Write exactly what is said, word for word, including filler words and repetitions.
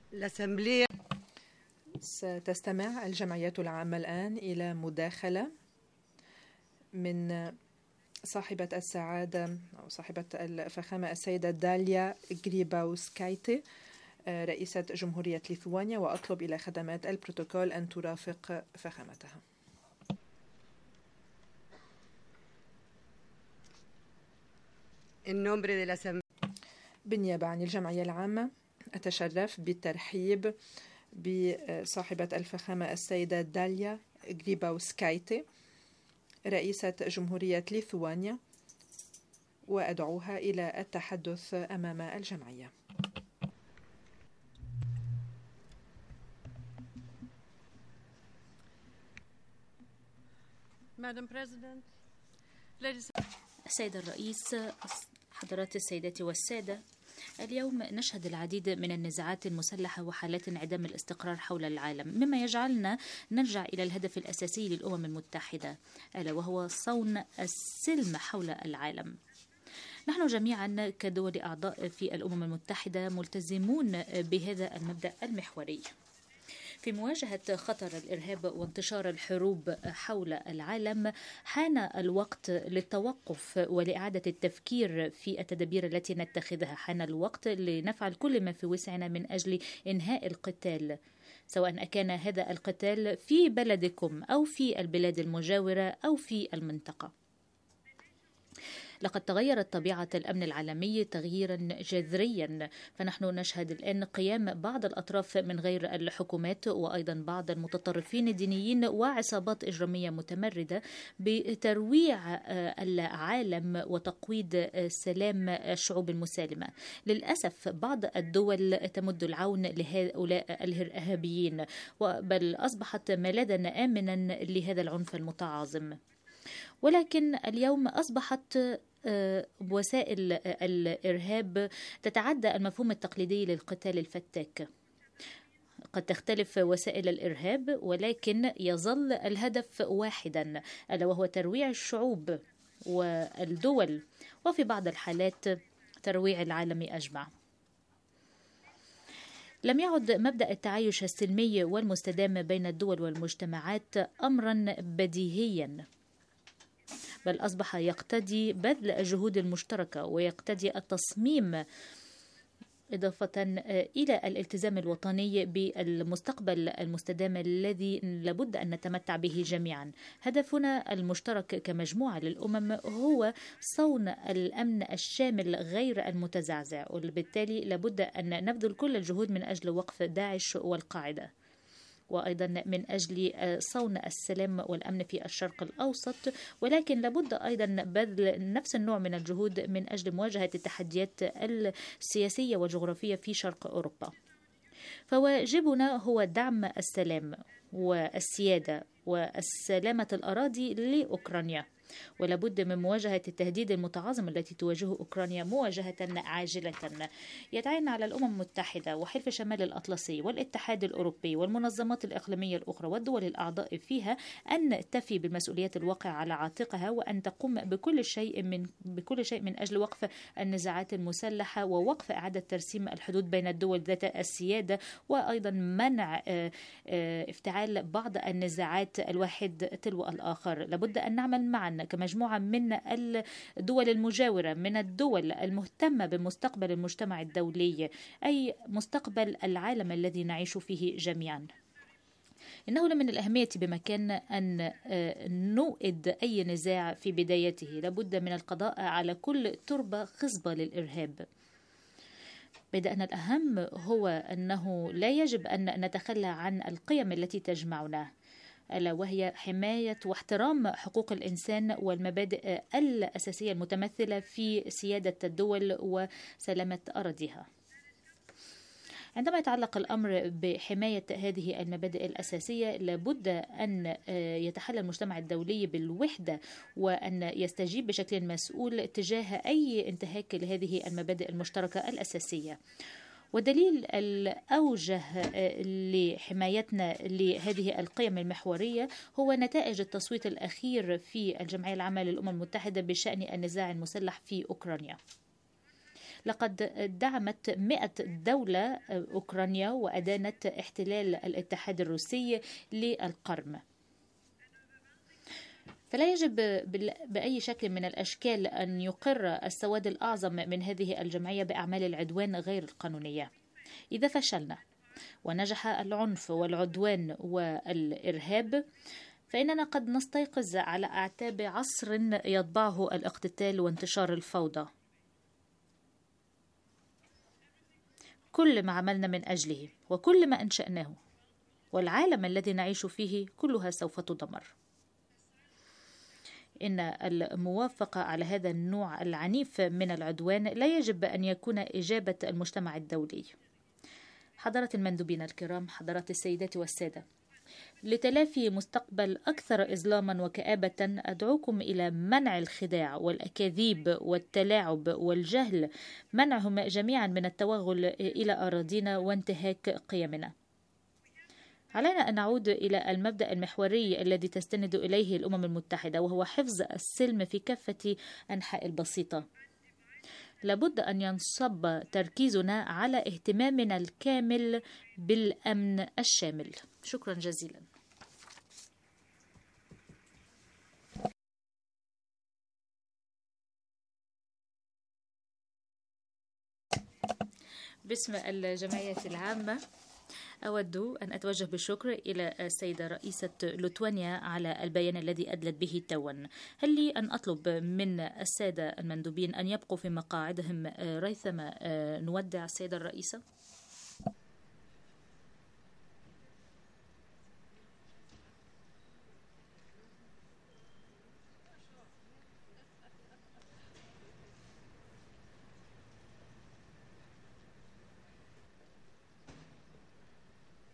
الأسمبلية. ستستمع الجمعية العامة الآن إلى مداخلة من صاحبة السعادة أو صاحبة الفخامة السيدة داليا غريباوسكايتي رئيسة جمهورية ليثوانيا، وأطلب إلى خدمات البروتوكول أن ترافق فخامتها. بالنيابة عن الجمعية العامة أتشرف بالترحيب بصاحبة الفخامة السيدة داليا غريباوسكايتي رئيسة جمهورية ليثوانيا، وأدعوها إلى التحدث أمام الجمعية. السيد الرئيس، حضرات السيدات والسادة، اليوم نشهد العديد من النزاعات المسلحة وحالات انعدام الاستقرار حول العالم، مما يجعلنا نرجع إلى الهدف الأساسي للأمم المتحدة، ألا وهو صون السلم حول العالم. نحن جميعا كدول أعضاء في الأمم المتحدة ملتزمون بهذا المبدأ المحوري. في مواجهة خطر الإرهاب وانتشار الحروب حول العالم، حان الوقت للتوقف ولإعادة التفكير في التدابير التي نتخذها. حان الوقت لنفعل كل ما في وسعنا من أجل إنهاء القتال، سواء كان هذا القتال في بلدكم أو في البلاد المجاورة أو في المنطقة. لقد تغيرت طبيعة الأمن العالمي تغييرا جذريا، فنحن نشهد الآن قيام بعض الأطراف من غير الحكومات وأيضا بعض المتطرفين الدينيين وعصابات إجرامية متمردة بترويع العالم وتقويض سلام الشعوب المسالمة. للأسف بعض الدول تمد العون لهؤلاء الإرهابيين، بل أصبحت ملاذا آمنا لهذا العنف المتعاظم. ولكن اليوم أصبحت وسائل الإرهاب تتعدى المفهوم التقليدي للقتال الفتاك. قد تختلف وسائل الإرهاب، ولكن يظل الهدف واحدا، ألا وهو ترويع الشعوب والدول، وفي بعض الحالات ترويع العالم أجمع. لم يعد مبدأ التعايش السلمي والمستدام بين الدول والمجتمعات أمرا بديهيا، بل أصبح يقتضي بذل الجهود المشتركة ويقتضي التصميم، إضافة إلى الالتزام الوطني بالمستقبل المستدام الذي لابد أن نتمتع به جميعا. هدفنا المشترك كمجموعة للأمم هو صون الأمن الشامل غير المتزعزع، وبالتالي لابد أن نبذل كل الجهود من أجل وقف داعش والقاعدة، وأيضا من أجل صون السلام والأمن في الشرق الأوسط. ولكن لابد أيضا بذل نفس النوع من الجهود من أجل مواجهة التحديات السياسية والجغرافية في شرق أوروبا. فواجبنا هو دعم السلام والسيادة والسلامة الأراضي لأوكرانيا، ولابد من مواجهة التهديد المتعاظم التي تواجهه أوكرانيا مواجهة عاجلة. يتعين على الأمم المتحدة وحلف شمال الأطلسي والاتحاد الأوروبي والمنظمات الإقليمية الأخرى والدول الأعضاء فيها أن تفي بالمسؤوليات الواقعة على عاتقها، وأن تقوم بكل شيء من بكل شيء من أجل وقف النزاعات المسلحة ووقف إعادة ترسيم الحدود بين الدول ذات السيادة، وأيضا منع افتعال بعض النزاعات الواحد تلو الآخر. لابد أن نعمل معا كمجموعة من الدول المجاورة، من الدول المهتمة بمستقبل المجتمع الدولي، أي مستقبل العالم الذي نعيش فيه جميعا. إنه لمن الأهمية بمكان أن نوئد أي نزاع في بدايته. لابد من القضاء على كل تربة خصبة للإرهاب. بيد أن الأهم هو أنه لا يجب أن نتخلى عن القيم التي تجمعنا، ألا وهي حماية واحترام حقوق الإنسان والمبادئ الأساسية المتمثلة في سيادة الدول وسلامة أراضيها. عندما يتعلق الأمر بحماية هذه المبادئ الأساسية، لابد أن يتحلى المجتمع الدولي بالوحدة وأن يستجيب بشكل مسؤول تجاه أي انتهاك لهذه المبادئ المشتركة الأساسية. والدليل الأوجه لحمايتنا لهذه القيم المحورية هو نتائج التصويت الأخير في الجمعية العامة للأمم المتحدة بشأن النزاع المسلح في أوكرانيا. لقد دعمت مئة دولة أوكرانيا وأدانت احتلال الاتحاد الروسي للقرم. فلا يجب بأي شكل من الأشكال أن يقر السواد الأعظم من هذه الجمعية بأعمال العدوان غير القانونية. إذا فشلنا ونجح العنف والعدوان والإرهاب فإننا قد نستيقظ على أعتاب عصر يطبعه الاقتتال وانتشار الفوضى. كل ما عملنا من أجله وكل ما أنشأناه والعالم الذي نعيش فيه كلها سوف تدمر. إن الموافقة على هذا النوع العنيف من العدوان لا يجب أن يكون إجابة المجتمع الدولي. حضرات المندوبين الكرام، حضرات السيدات والسادة، لتلافي مستقبل أكثر إظلاما وكآبة أدعوكم إلى منع الخداع والأكاذيب والتلاعب والجهل، منعهم جميعا من التوغل إلى أراضينا وانتهاك قيمنا. علينا أن نعود إلى المبدأ المحوري الذي تستند إليه الأمم المتحدة، وهو حفظ السلم في كافة أنحاء البسيطة. لابد أن ينصب تركيزنا على اهتمامنا الكامل بالأمن الشامل. شكرا جزيلا. باسم الجمعية العامة أود أن أتوجه بالشكر إلى السيدة رئيسة ليتوانيا على البيان الذي أدلت به توا. هل لي أن أطلب من السادة المندوبين أن يبقوا في مقاعدهم ريثما نودع السيدة الرئيسة؟